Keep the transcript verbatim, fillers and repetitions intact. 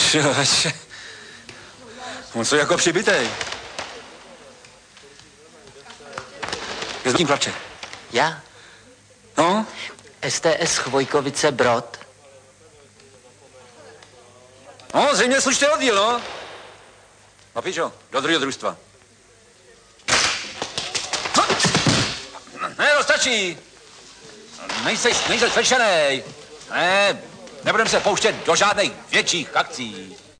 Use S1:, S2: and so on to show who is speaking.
S1: Člověče. On co jako přibitej. Je s tím chlapče?
S2: Já?
S1: No?
S2: S T S Chvojkovice Brod.
S1: No, zřejmě slušný oddíl, no. No, pičo, do druhého družstva. Ne, to stačí. Nejseš, nejseš slyšenej. Ne, nebudeme se pouštět do žádných větších akcí.